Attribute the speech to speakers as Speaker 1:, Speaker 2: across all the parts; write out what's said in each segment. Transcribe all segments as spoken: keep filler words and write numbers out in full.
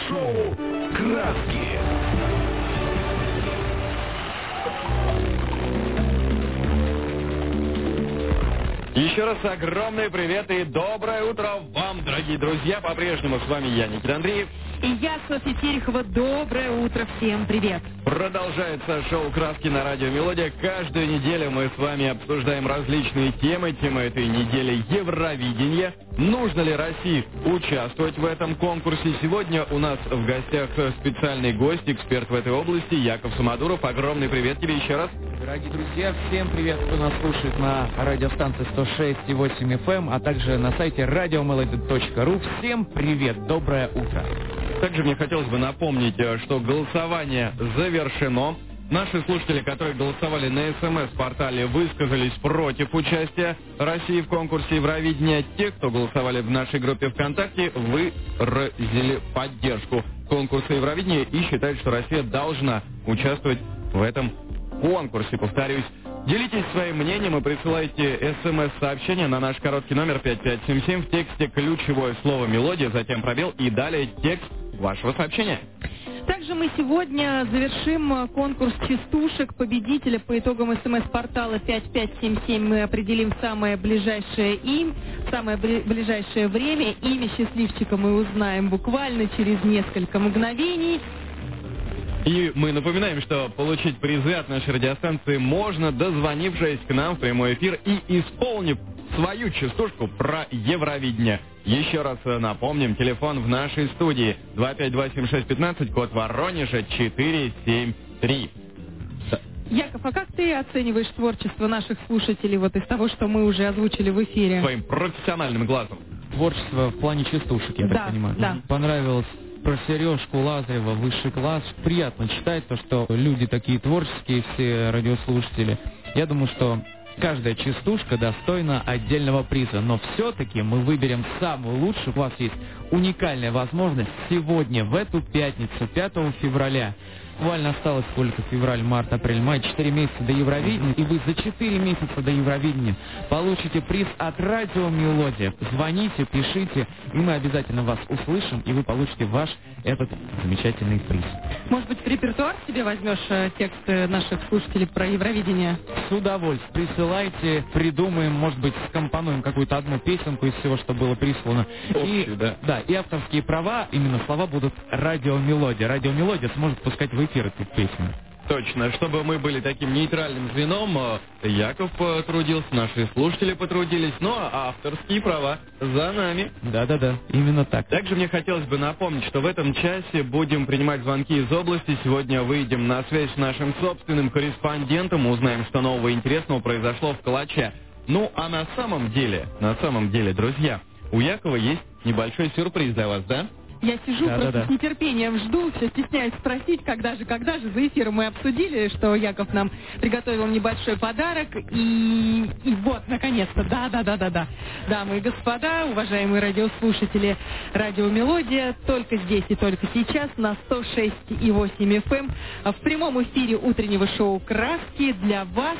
Speaker 1: Шоу «Краски».
Speaker 2: Еще раз огромный привет и доброе утро вам, дорогие друзья. По-прежнему с вами я, Никита Андреев.
Speaker 3: И я, Софья Терехова. Доброе утро всем. Привет.
Speaker 2: Продолжается шоу «Краски» на радио «Мелодия». Каждую неделю мы с вами обсуждаем различные темы. Тема этой недели – Евровидение. Нужно ли России участвовать в этом конкурсе? Сегодня у нас в гостях специальный гость, эксперт в этой области, Яков Самодуров. Огромный привет тебе еще раз.
Speaker 4: Дорогие друзья, всем привет, кто нас слушает на радиостанции сто шесть и восемь эф эм, а также на сайте радио мелоди точка ру. Всем привет, доброе утро.
Speaker 2: Также мне хотелось бы напомнить, что голосование завершено. Наши слушатели, которые голосовали на эс эм эс-портале, высказались против участия России в конкурсе Евровидения. Те, кто голосовали в нашей группе ВКонтакте, выразили поддержку конкурса Евровидения и считают, что Россия должна участвовать в этом конкурсе. Повторюсь, делитесь своим мнением и присылайте эс эм эс-сообщение на наш короткий номер пять пять семь семь. В тексте ключевое слово «Мелодия», затем пробел и далее текст вашего сообщения.
Speaker 3: Также мы сегодня завершим конкурс частушек победителя по итогам эс эм эс-портала пять пять семь семь. Мы определим самое ближайшее им, самое ближайшее время. Имя счастливчика мы узнаем буквально через несколько мгновений.
Speaker 2: И мы напоминаем, что получить призы от нашей радиостанции можно, дозвонившись к нам в прямой эфир и исполнив свою частушку про Евровидение. Еще раз напомним, телефон в нашей студии два пять два семь шесть пятнадцать, код Воронежа четыре семь три.
Speaker 3: Яков, а как ты оцениваешь творчество наших слушателей вот из того, что мы уже озвучили в эфире?
Speaker 2: Своим профессиональным глазом.
Speaker 4: Творчество в плане частушек, я
Speaker 3: да,
Speaker 4: так понимаю.
Speaker 3: Да.
Speaker 4: Понравилось про Сережку Лазарева, высший класс. Приятно читать то, что люди такие творческие, все радиослушатели. Я думаю, что каждая частушка достойна отдельного приза, но все-таки мы выберем самую лучшую. У вас есть уникальная возможность сегодня, в эту пятницу, пятого февраля. Буквально осталось сколько? Февраль, март, апрель, май, четыре месяца до Евровидения. И вы за четыре месяца до Евровидения получите приз от радио «Мелодия». Звоните, пишите, и мы обязательно вас услышим, и вы получите ваш этот замечательный приз.
Speaker 3: Может быть, в репертуар себе возьмешь э, тексты наших слушателей про Евровидение?
Speaker 4: С удовольствием. Присылайте, придумаем, может быть, скомпонуем какую-то одну песенку из всего, что было прислано.
Speaker 2: Общую,
Speaker 4: и,
Speaker 2: да.
Speaker 4: Да, и авторские права, именно слова будут радио «Мелодия». Радио «Мелодия» сможет пускать в эфир эту песню.
Speaker 2: Точно. Чтобы мы были таким нейтральным звеном, Яков потрудился, наши слушатели потрудились, ну а авторские права за нами.
Speaker 4: Да-да-да, именно так.
Speaker 2: Также мне хотелось бы напомнить, что в этом часе будем принимать звонки из области. Сегодня выйдем на связь с нашим собственным корреспондентом, узнаем, что нового и интересного произошло в Калаче. Ну а на самом деле, на самом деле, друзья, у Якова есть небольшой сюрприз для вас, да?
Speaker 3: Я сижу
Speaker 4: Да,
Speaker 3: просто
Speaker 4: да, да.
Speaker 3: с нетерпением жду, все стесняюсь спросить, когда же, когда же. За эфиром мы обсудили, что Яков нам приготовил небольшой подарок. И, и вот, наконец-то, да-да-да-да-да. Дамы и господа, уважаемые радиослушатели, радио «Мелодия», только здесь и только сейчас на сто шесть и восемь эф эм в прямом эфире утреннего шоу «Краски» для вас.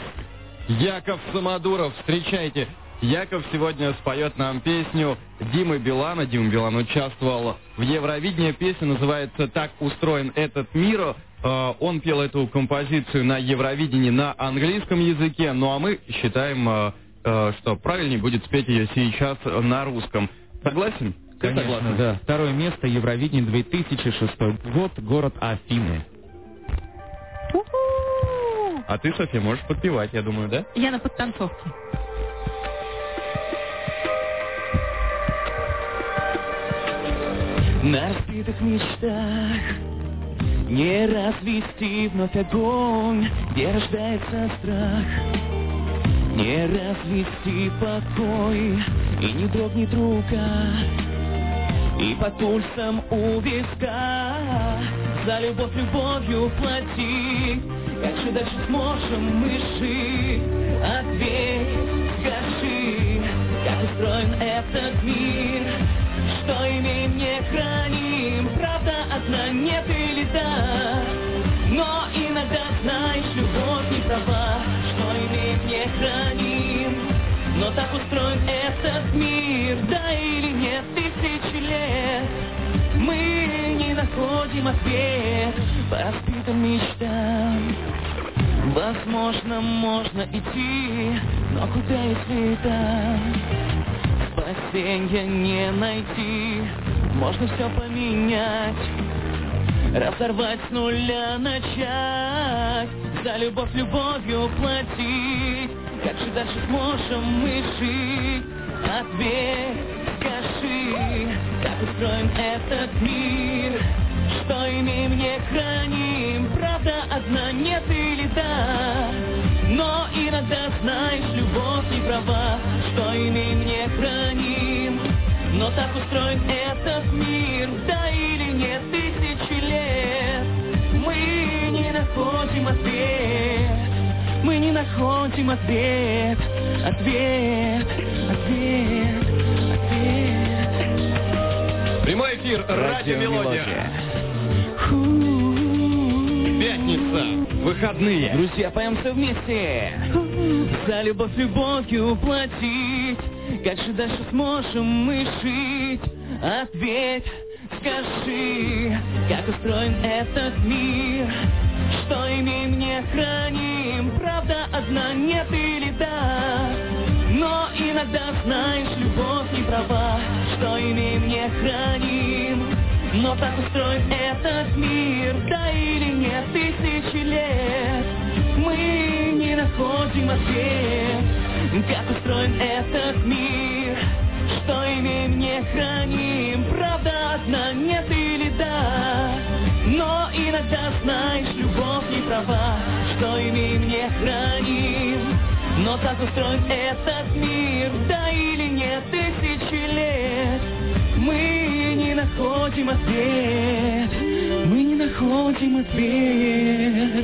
Speaker 2: Яков Самодуров, встречайте. Яков сегодня споет нам песню Димы Билана. Дима Билан участвовал в Евровидении. Песня называется «Так устроен этот мир». Он пел эту композицию на Евровидении на английском языке. Ну а мы считаем, что правильнее будет спеть ее сейчас на русском. Согласен? Ты
Speaker 4: Конечно,
Speaker 2: согласен?
Speaker 4: да. Второе место, Евровидение, две тысячи шестой год, город Афины.
Speaker 3: У-ху!
Speaker 2: А ты, Софья, можешь подпевать, я думаю, да?
Speaker 3: Я на подтанцовке.
Speaker 5: На разбитых мечтах не развести вновь огонь, где рождается страх. Не развести покой, и не дрогнет рука, и под пульсом у виска за любовь любовью плати. Как же дальше сможем мы жить? Ответь, скажи, как устроен этот мир? Что имеем, не храним, правда одна, нет или да. Но иногда, знаешь, любовь не права. Что имеем, не храним, но так устроен этот мир. Да или нет, тысячи лет мы не находим находим ответ по разбитым мечтам. Возможно, можно идти, но куда, если там спасенья не найти? Можно все поменять, разорвать с нуля, начать, за любовь любовью платить. Как же дальше сможем мы жить? Ответь, скажи, как устроен этот мир? Что имеем, не храним, правда одна, нет или да? Но иногда, знаешь, любовь не права. Что имеем, не храним, но так устроен этот мир, да или нет, тысячи лет. Мы не находим ответ, мы не находим ответ, ответ, ответ, ответ.
Speaker 2: Прямой эфир, радио Мелодия. Пятница, выходные.
Speaker 5: Друзья, поем все вместе. За любовь любовью платить. Как же дальше сможем мы жить? Ответь, скажи, как устроен этот мир? Что имеем, не храним, правда одна, нет или да? Но иногда, знаешь, любовь не права. Что имеем, не храним, но так устроен этот мир, да или нет, тысячи лет. Мы не находим ответ, как устроен этот мир. Что имеем, не храним, правда одна, нет или да? Но иногда, знаешь, любовь не права. Что имеем, не храним, но так устроен этот мир, да или нет, тысячи лет. Мы не находим ответ, мы не находим ответ.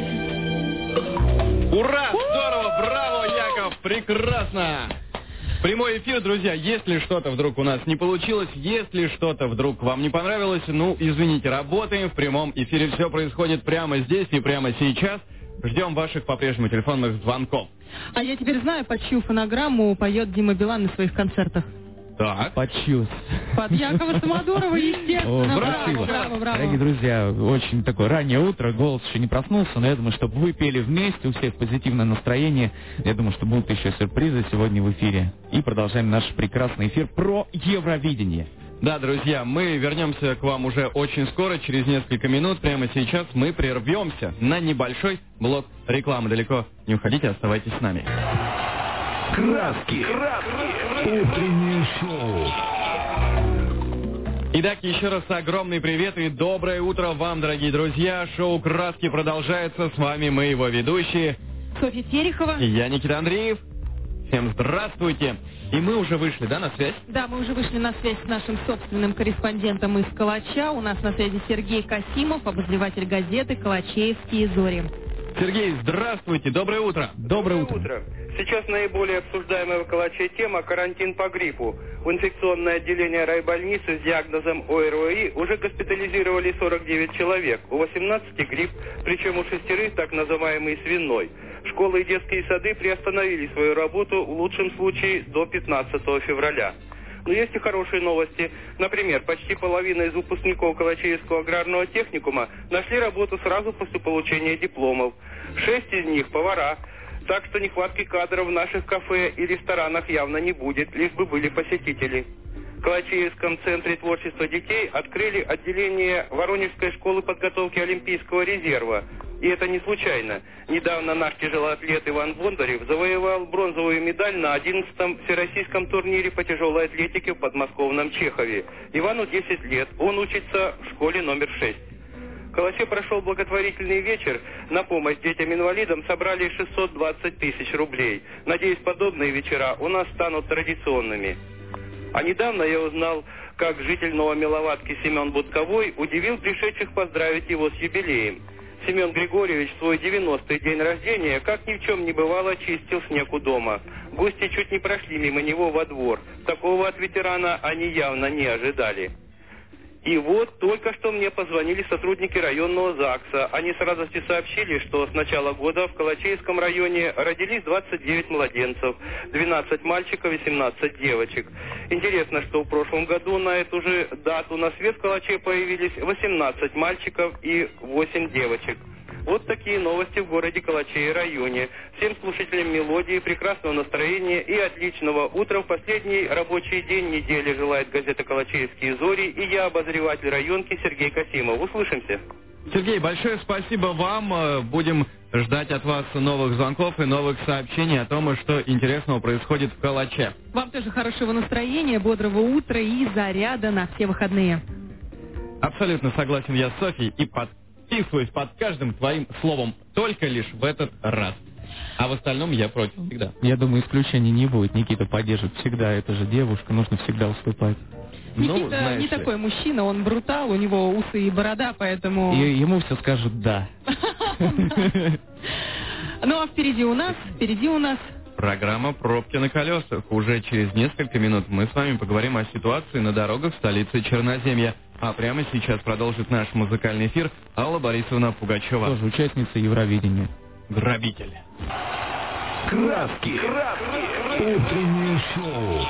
Speaker 2: Ура! Здорово! Браво, Яков! Прекрасно! Прямой эфир, друзья. Если что-то вдруг у нас не получилось, если что-то вдруг вам не понравилось, ну, извините, работаем в прямом эфире. Все происходит прямо здесь и прямо сейчас. Ждем ваших по-прежнему телефонных звонков.
Speaker 3: А я теперь знаю, под чью фонограмму поет Дима Билан на своих концертах.
Speaker 2: Так.
Speaker 4: Под чью?
Speaker 3: Под Якова Самодурова, естественно.
Speaker 4: О,
Speaker 3: браво,
Speaker 4: спасибо.
Speaker 3: браво, браво.
Speaker 4: Дорогие друзья, очень такое раннее утро, голос еще не проснулся, но я думаю, чтобы вы пели вместе, у всех позитивное настроение. Я думаю, что будут еще сюрпризы сегодня в эфире. И продолжаем наш прекрасный эфир про Евровидение.
Speaker 2: Да, друзья, мы вернемся к вам уже очень скоро, через несколько минут. Прямо сейчас мы прервемся на небольшой блок рекламы. Далеко не уходите, оставайтесь с нами.
Speaker 1: Краски. Утреннее шоу.
Speaker 2: Итак, еще раз огромный привет и доброе утро вам, дорогие друзья. Шоу «Краски» продолжается. С вами мы, его ведущие.
Speaker 3: Софья Терехова.
Speaker 2: И я, Никита Андреев. Всем здравствуйте. И мы уже вышли, да, на связь?
Speaker 3: Да, мы уже вышли на связь с нашим собственным корреспондентом из Калача. У нас на связи Сергей Касимов, обозреватель газеты «Калачевские зори».
Speaker 2: Сергей, здравствуйте, доброе утро.
Speaker 4: Доброе утро.
Speaker 6: утро. Сейчас наиболее обсуждаемая в Калаче тема – карантин по гриппу. В инфекционное отделение райбольницы с диагнозом ОРВИ уже госпитализировали сорок девять человек. У восемнадцати грипп, причем у шестерых так называемый свиной. Школы и детские сады приостановили свою работу в лучшем случае до пятнадцатого февраля. Но есть и хорошие новости. Например, почти половина из выпускников Калачевского аграрного техникума нашли работу сразу после получения дипломов. Шесть из них – повара. Так что нехватки кадров в наших кафе и ресторанах явно не будет, лишь бы были посетители. В Калачевском центре творчества детей открыли отделение Воронежской школы подготовки Олимпийского резерва. И это не случайно. Недавно наш тяжелоатлет Иван Бондарев завоевал бронзовую медаль на одиннадцатом всероссийском турнире по тяжелой атлетике в подмосковном Чехове. Ивану десять лет, он учится в школе номер шесть. В Калаче прошел благотворительный вечер. На помощь детям-инвалидам собрали шестьсот двадцать тысяч рублей. Надеюсь, подобные вечера у нас станут традиционными. А недавно я узнал, как житель Новомиловатки Семен Будковой удивил пришедших поздравить его с юбилеем. Семен Григорьевич в свой девяностый день рождения, как ни в чем не бывало, чистил снег у дома. Гости чуть не прошли мимо него во двор. Такого от ветерана они явно не ожидали. И вот только что мне позвонили сотрудники районного ЗАГСа. Они с радостью сообщили, что с начала года в Калачейском районе родились двадцать девять младенцев, двенадцать мальчиков и семнадцать девочек. Интересно, что в прошлом году на эту же дату на свет в Калаче появились восемнадцать мальчиков и восемь девочек. Вот такие новости в городе Калаче и районе. Всем слушателям «Мелодии» прекрасного настроения и отличного утра в последний рабочий день недели желает газета «Калачеевские зори» и я, обозреватель районки Сергей Касимов. Услышимся.
Speaker 2: Сергей, большое спасибо вам. Будем ждать от вас новых звонков и новых сообщений о том, что интересного происходит в Калаче.
Speaker 3: Вам тоже хорошего настроения, бодрого утра и заряда на все выходные.
Speaker 2: Абсолютно согласен я с Софьей и подписываюсь под каждым твоим словом, только лишь в этот раз. А в остальном я против всегда.
Speaker 4: Я думаю, исключений не будет. Никита поддержит всегда. Это же девушка, нужно всегда уступать.
Speaker 3: Никита
Speaker 2: ну, знаешь
Speaker 3: не
Speaker 2: ли.
Speaker 3: такой мужчина, он брутал, у него усы и борода, поэтому...
Speaker 4: И ему все скажут «да».
Speaker 3: Ну а впереди у нас, впереди у нас...
Speaker 2: Программа «Пробки на колесах». Уже через несколько минут мы с вами поговорим о ситуации на дорогах столицы Черноземья. А прямо сейчас продолжит наш музыкальный эфир Алла Борисовна Пугачева.
Speaker 4: Тоже участница Евровидения.
Speaker 2: Грабитель.
Speaker 1: Краски. Краски. Утреннее шоу.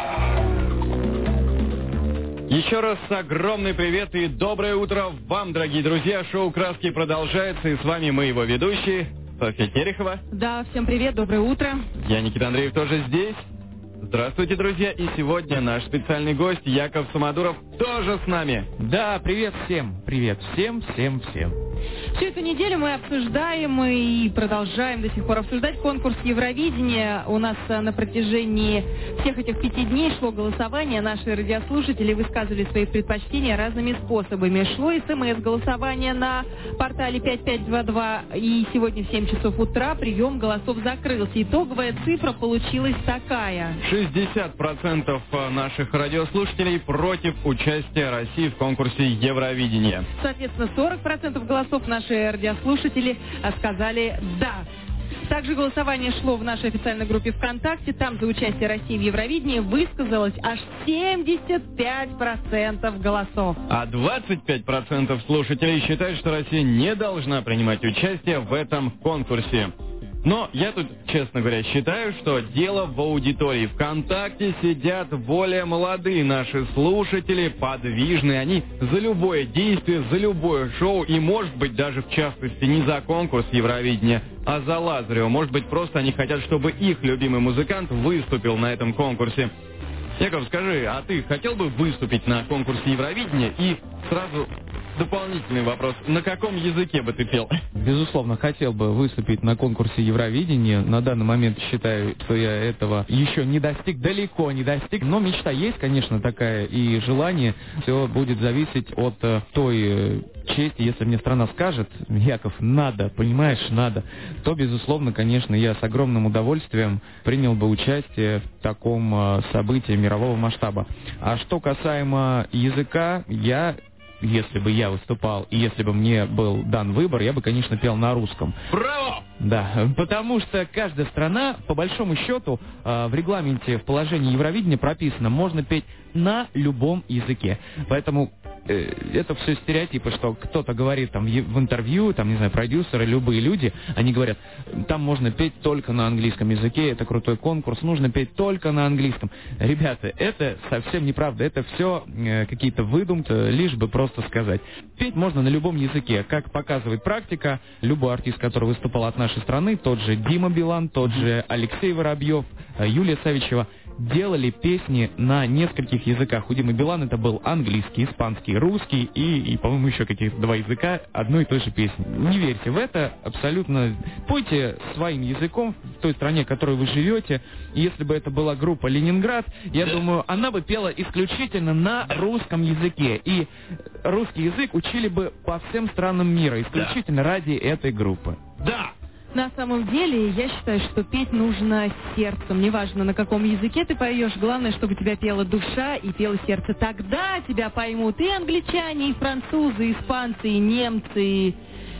Speaker 2: Еще раз огромный привет и доброе утро вам, дорогие друзья. Шоу «Краски» продолжается, и с вами мы, его ведущие, Софья Терехова.
Speaker 3: Да, всем привет, доброе утро.
Speaker 2: Я, Никита Андреев, тоже здесь. Здравствуйте, друзья. И сегодня наш специальный гость Яков Самодуров тоже с нами.
Speaker 4: Да, привет всем. Привет всем, всем, всем.
Speaker 3: Всю эту неделю мы обсуждаем и продолжаем до сих пор обсуждать конкурс Евровидения. У нас на протяжении всех этих пяти дней шло голосование. Наши радиослушатели высказывали свои предпочтения разными способами. Шло СМС-голосование на портале пять пять два два. И сегодня в семь часов утра прием голосов закрылся. Итоговая цифра получилась такая.
Speaker 2: шестьдесят процентов наших радиослушателей против участия России в конкурсе Евровидения.
Speaker 3: Соответственно, сорок процентов голосов наши радиослушатели сказали «да». Также голосование шло в нашей официальной группе ВКонтакте. Там за участие России в Евровидении высказалось аж семьдесят пять процентов голосов.
Speaker 2: А двадцать пять процентов слушателей считают, что Россия не должна принимать участие в этом конкурсе. Но я тут, честно говоря, считаю, что дело в аудитории. ВКонтакте сидят более молодые наши слушатели, подвижные. Они за любое действие, за любое шоу, и, может быть, даже в частности, не за конкурс Евровидения, а за Лазарева. Может быть, просто они хотят, чтобы их любимый музыкант выступил на этом конкурсе. Яков, скажи, а ты хотел бы выступить на конкурсе Евровидения? И сразу дополнительный вопрос. На каком языке бы ты пел?
Speaker 4: Безусловно, хотел бы выступить на конкурсе Евровидения. На данный момент считаю, что я этого еще не достиг, далеко не достиг. Но мечта есть, конечно, такая, и желание. Все будет зависеть от э, той э, чести. Если мне страна скажет: Яков, надо, понимаешь, надо, то, безусловно, конечно, я с огромным удовольствием принял бы участие в таком э, событии мирового масштаба. А что касаемо языка, я... Если бы я выступал, и если бы мне был дан выбор, я бы, конечно, пел на русском.
Speaker 2: Браво!
Speaker 4: Да, потому что каждая страна, по большому счету, в регламенте, в положении Евровидения прописано, можно петь на любом языке. Поэтому э, это все стереотипы, что кто-то говорит там в интервью, там, не знаю, продюсеры, любые люди, они говорят, там можно петь только на английском языке, это крутой конкурс, нужно петь только на английском. Ребята, это совсем неправда, это все э, какие-то выдумки, лишь бы просто сказать. Петь можно на любом языке, как показывает практика, любой артист, который выступал от нашей страны, тот же Дима Билан, тот же Алексей Воробьев, Юлия Савичева, делали песни на нескольких языках. У Димы Билана это был английский, испанский, русский и, и по-моему, еще каких-то два языка одной и той же песни. Не верьте в это, абсолютно. Пойте своим языком в той стране, в которой вы живете. И если бы это была группа «Ленинград», я думаю, она бы пела исключительно на русском языке. И русский язык учили бы по всем странам мира, исключительно ради этой группы.
Speaker 2: Да!
Speaker 3: На самом деле, я считаю, что петь нужно сердцем. Неважно, на каком языке ты поешь, главное, чтобы тебя пела душа и пело сердце. Тогда тебя поймут и англичане, и французы, и испанцы, и немцы, и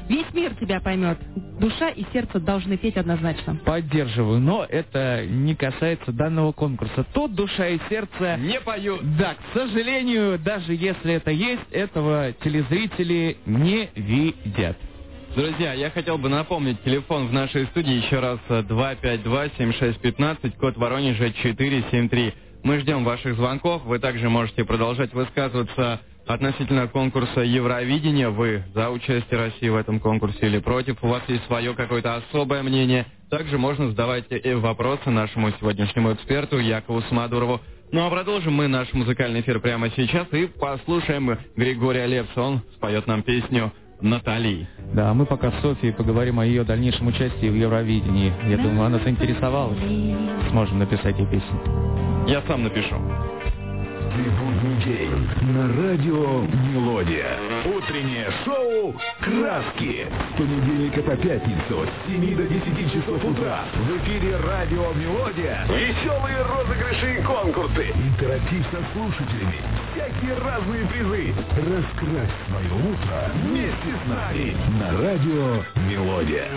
Speaker 3: Весь мир тебя поймет. Душа и сердце должны петь однозначно.
Speaker 4: Поддерживаю, но это не касается данного конкурса. Тут душа и сердце...
Speaker 2: Не поют.
Speaker 4: Да, к сожалению, даже если это есть, этого телезрители не видят.
Speaker 2: Друзья, я хотел бы напомнить, телефон в нашей студии еще раз два пять два семь шесть пятнадцать, код Воронежа четыре семь три. Мы ждем ваших звонков, вы также можете продолжать высказываться относительно конкурса Евровидения. Вы за участие России в этом конкурсе или против? У вас есть свое какое-то особое мнение? Также можно задавать и вопросы нашему сегодняшнему эксперту Якову Самодурову. Ну а продолжим мы наш музыкальный эфир прямо сейчас и послушаем Григория Лепса. Он споет нам песню «Натали».
Speaker 4: Да, мы пока с Софией поговорим о ее дальнейшем участии в Евровидении. Я думаю, она заинтересовалась. Сможем написать ей песню.
Speaker 2: Я сам напишу.
Speaker 1: Будний день на радио «Мелодия». Утреннее шоу «Краски». С понедельника по пятницу с семи до десяти часов утра. В эфире радио «Мелодия». Веселые розыгрыши и конкурсы. Интерактив со слушателями. Всякие разные призы. Раскрась свое утро вместе с нами на радио «Мелодия».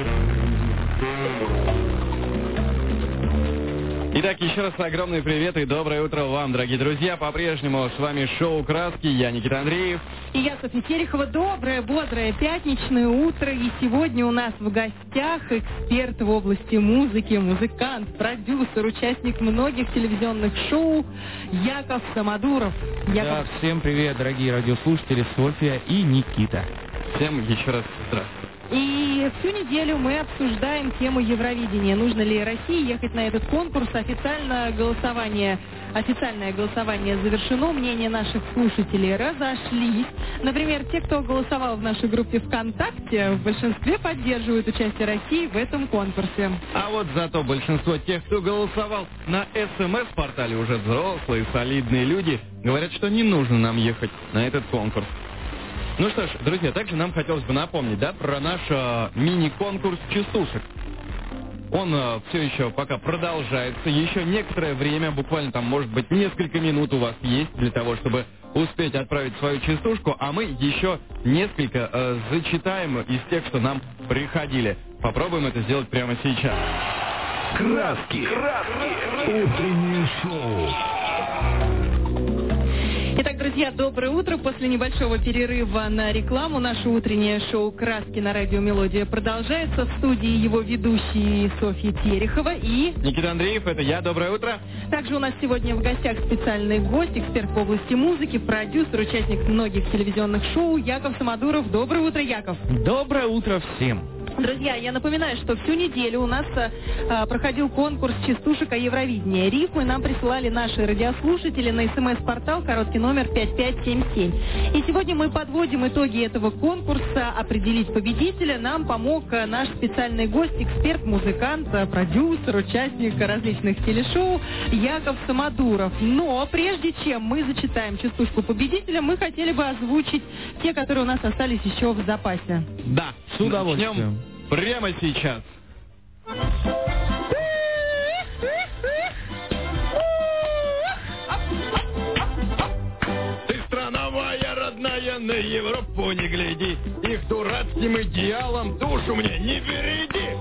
Speaker 2: Итак, еще раз огромный привет и доброе утро вам, дорогие друзья. По-прежнему с вами шоу «Краски». Я Никита Андреев.
Speaker 3: И я, Софья Терехова. Доброе, бодрое пятничное утро. И сегодня у нас в гостях эксперт в области музыки, музыкант, продюсер, участник многих телевизионных шоу Яков Самодуров.
Speaker 4: Да,
Speaker 3: Яков...
Speaker 4: всем привет, дорогие радиослушатели, Софья и Никита.
Speaker 2: Всем еще раз здравствуйте.
Speaker 3: И всю неделю мы обсуждаем тему Евровидения. Нужно ли России ехать на этот конкурс? Официально голосование, официальное голосование завершено. Мнения наших слушателей разошлись. Например, те, кто голосовал в нашей группе ВКонтакте, в большинстве поддерживают участие России в этом конкурсе.
Speaker 2: А вот зато большинство тех, кто голосовал на СМС-портале, уже взрослые, солидные люди, говорят, что не нужно нам ехать на этот конкурс. Ну что ж, друзья, также нам хотелось бы напомнить, да, про наш э, мини-конкурс частушек. Он э, все еще пока продолжается, еще некоторое время, буквально там, может быть, несколько минут у вас есть для того, чтобы успеть отправить свою частушку, а мы еще несколько э, зачитаем из тех, что нам приходили. Попробуем это сделать прямо сейчас.
Speaker 1: Краски. Краски. Утреннее шоу.
Speaker 3: Итак, друзья, доброе утро. После небольшого перерыва на рекламу наше утреннее шоу «Краски» на радио «Мелодия» продолжается. В студии его ведущие Софья Терехова и...
Speaker 2: Никита Андреев, это я. Доброе утро.
Speaker 3: Также у нас сегодня в гостях специальный гость, эксперт в области музыки, продюсер, участник многих телевизионных шоу Яков Самодуров. Доброе утро, Яков.
Speaker 4: Доброе утро всем.
Speaker 3: Друзья, я напоминаю, что всю неделю у нас а, проходил конкурс частушек о Евровидении. Рифмы нам присылали наши радиослушатели на СМС-портал, короткий номер пять пять семь семь. И сегодня мы подводим итоги этого конкурса. Определить победителя нам помог наш специальный гость, эксперт, музыкант, продюсер, участник различных телешоу Яков Самодуров. Но прежде чем мы зачитаем частушку победителя, мы хотели бы озвучить те, которые у нас остались еще в запасе.
Speaker 2: Да,
Speaker 4: с удовольствием.
Speaker 2: Начнем прямо сейчас. Ты, страна моя родная, на Европу не гляди, их дурацким идеалом душу мне не береги.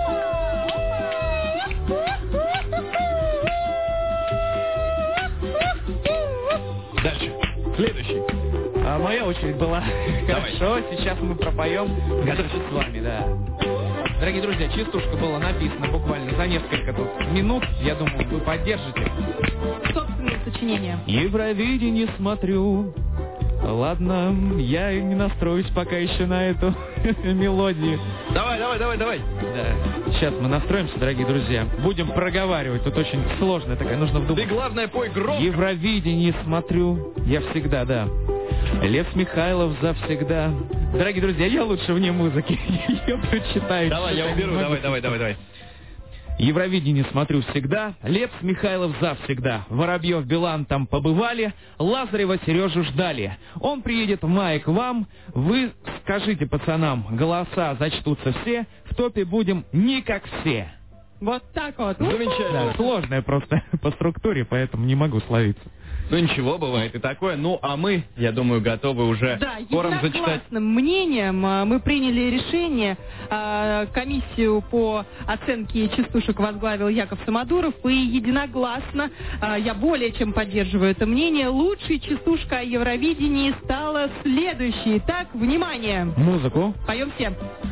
Speaker 2: Дальше. Следующий.
Speaker 4: А моя очередь была.
Speaker 2: Давай.
Speaker 4: Хорошо, сейчас мы пропоем вместе с вами, да. Дорогие друзья, частушка была написана буквально за несколько тут минут. Я думаю, вы поддержите.
Speaker 3: Собственное сочинение.
Speaker 4: Евровидение смотрю. Ладно, я и не настроюсь пока еще на эту мелодию.
Speaker 2: Давай, давай, давай, давай.
Speaker 4: Да. Сейчас мы настроимся, дорогие друзья. Будем проговаривать. Тут очень сложная такая, нужно вдуматься.
Speaker 2: Ты, главное, пой громко.
Speaker 4: Евровидение смотрю. Я всегда, да. Лев Михайлов завсегда. Дорогие друзья, я лучше вне музыки. Я прочитаю.
Speaker 2: Давай, я уберу. Давай, давай, давай, давай.
Speaker 4: Евровидение смотрю всегда, Лепс Михайлов завсегда. Воробьев, Билан там побывали, Лазарева, Сережу ждали. Он приедет в мае к вам, вы скажите пацанам, голоса зачтутся все, в топе будем не как все.
Speaker 3: Вот так вот.
Speaker 2: Замечательно.
Speaker 4: Да, сложная просто по структуре, поэтому не могу словиться.
Speaker 2: Ну ничего, бывает и такое. Ну а мы, я думаю, готовы уже
Speaker 3: Да,
Speaker 2: скоро зачитать.
Speaker 3: единогласным мнением а, мы приняли решение. а, Комиссию по оценке частушек возглавил Яков Самодуров. И единогласно, а, я более чем поддерживаю это мнение, лучшей частушкой о Евровидении стала следующей. Итак, внимание!
Speaker 4: Музыку.
Speaker 3: Поем все.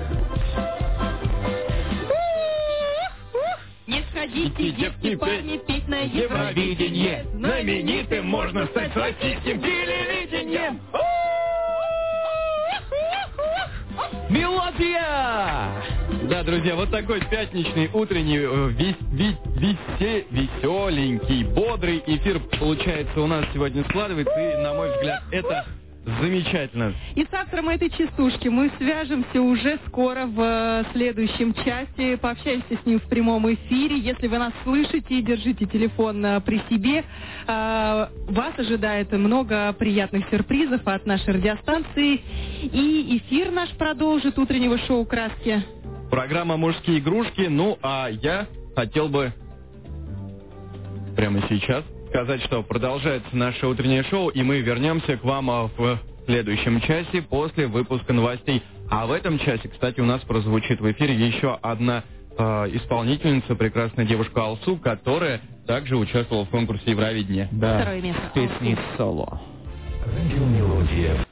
Speaker 3: Не сходите, девки, парни, петь на Евровидение.
Speaker 2: Знаменитым можно стать с российским телевидением.
Speaker 4: Мелодия!
Speaker 2: Да, друзья, вот такой пятничный, утренний, э, вес- ве- весе- веселенький, бодрый эфир получается у нас сегодня складывается. И, на мой взгляд, это замечательно.
Speaker 3: И с автором этой частушки мы свяжемся уже скоро в э, следующем часе. Пообщаемся с ним в прямом эфире. Если вы нас слышите, держите телефон э, при себе. Э, вас ожидает много приятных сюрпризов от нашей радиостанции. И эфир наш продолжит утреннего шоу «Краски».
Speaker 2: Программа «Мужские игрушки». Ну, а я хотел бы прямо сейчас сказать, что продолжается наше утреннее шоу, и мы вернемся к вам в следующем часе после выпуска новостей. А в этом часе, кстати, у нас прозвучит в эфире еще одна э, исполнительница, прекрасная девушка Алсу, которая также участвовала в конкурсе Евровидения.
Speaker 4: Да,
Speaker 3: Второе место.
Speaker 4: песни соло.
Speaker 1: Радио Мелодия.